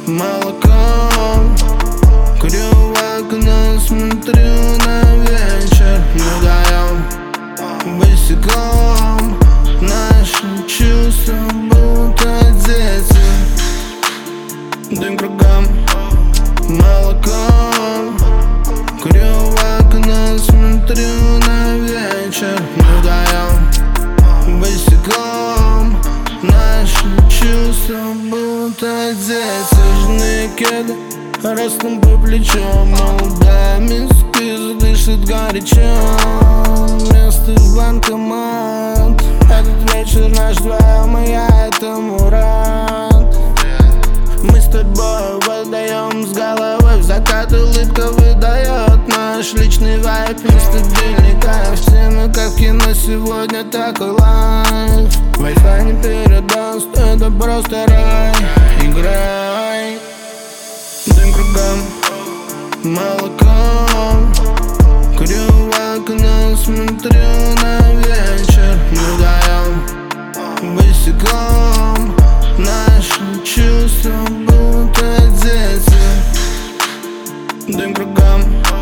молоком. Курю в окно, смотрю на вечер. Мы вдвоем босиком. Наши чувства будто дети. Дым кругом, молоком. Курю в окно, смотрю на вечер. Мы вдвоем босиком. Наши чувства будто дети. Жирные кеды ростом по плечу. Молодая миски задышит горячо. Место в банкомат. Этот вечер наш вдвоем, и я этому рад. Мы с тобой выдаем с головой в закат. Улыбка выдает наш личный вайб. Нестабильный кайф. Все мы как в кино, сегодня такой лайф. Wi-Fi не передаст, это просто рай. Играй. Дым кругом, молоком. Курю в окно, смотрю на вечер. Мы вдвоем босиком. Наши чувства будто дети. Дым кругом,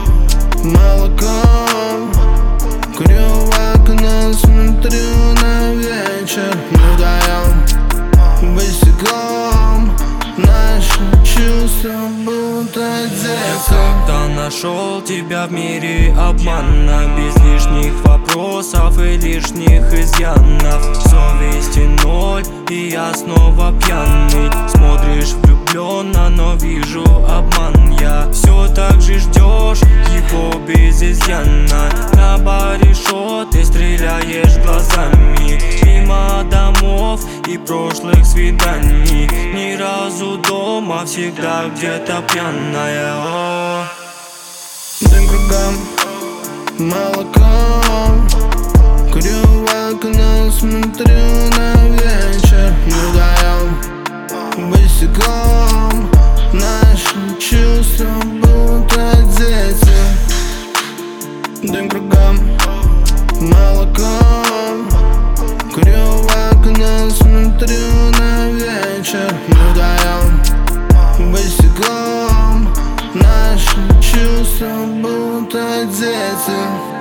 молоком. Курю в окно, смотрю на вечер. Мы вдвоем босиком. Наши чувства будто дети. Когда нашел тебя в мире обмана, без лишних вопросов и лишних изъянов. Совести ноль, и я снова пьяный. Смотришь влюбленно, но вижу обман. Я все так же ждешь его без изъяна. На баре шо ты стреляешь глазами. Мимо домов и прошлых свиданий. Ни разу дома, всегда где-то пьяная. О. Дым кругом, молоком. Курю в окно, смотрю на вечер. Мы вдвоем босиком. Наши чувства будто дети. Дым кругом, молоком. Курю в окно, смотрю на вечер. Мы вдвоем босиком. Наши чувства будто дети.